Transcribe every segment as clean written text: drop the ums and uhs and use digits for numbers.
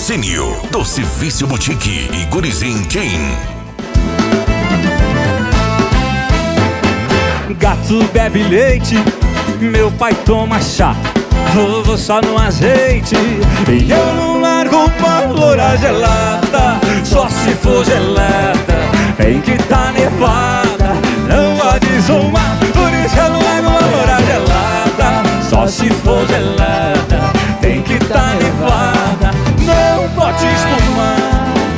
Patrocínio Doce Vício Boutique e Gurizin Team. Gato bebe leite, meu pai toma chá, vovô só no azeite. E eu não largo uma loura gelada, só se for gelada. Tem que tá nevada, não pode zoar. Por isso eu não largo uma loura gelada, só se for gelada. Tem que tá nevada, não pode espumar.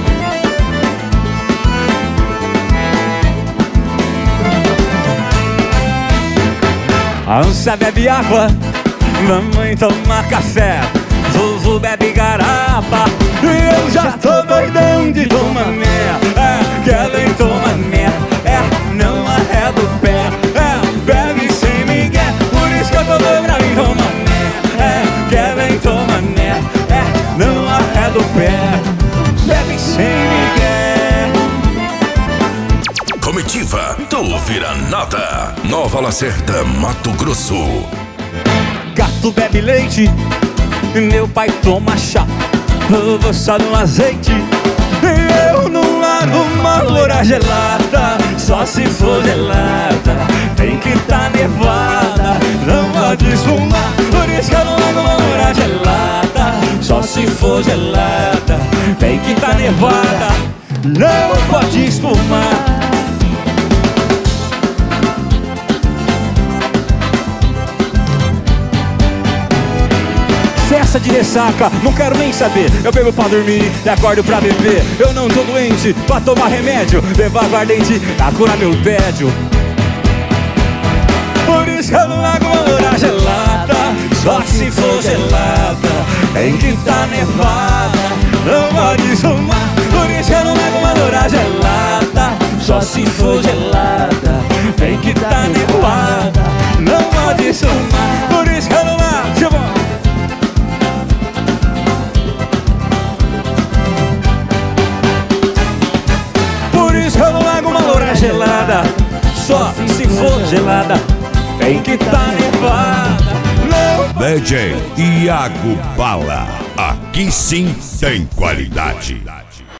A ânsia bebe água, mamãe toma café, vovô bebe garapa. E eu já tô doidão de tomar merda. Kevin toma merda, não arreda o pé. Bebe sem migué, por isso que eu tô doido pra mim tomar merda. Kevin toma merda, não arreda o pé. Bebe sem migué. Comitiva do Vira-Nata, Nova Lacerda, Mato Grosso. Gato bebe leite, meu pai toma chá, vovô só no azeite. Eu não largo uma loura gelada, só se for gelada. Tem que tá nevada, não pode espumar. Por isso que eu não largo uma loura gelada, só se for gelada. Tem que tá nevada, não pode espumar. Festa de ressaca, não quero nem saber. Eu bebo pra dormir e acordo pra beber. Eu não tô doente pra tomar remédio, levar aguardente pra curar meu tédio. Por isso que eu não largo uma loura gelada, só se for gelada. Tem que tá nevada, não pode somar. Por isso que eu não largo uma loura gelada, só se for gelada. Tem que tá nevada, não pode somar. Por isso que eu não largo. Eu não largo uma loura gelada, só se for gelada. Tem que tá nevada, não. DJ Iago Bala, aqui sim tem qualidade.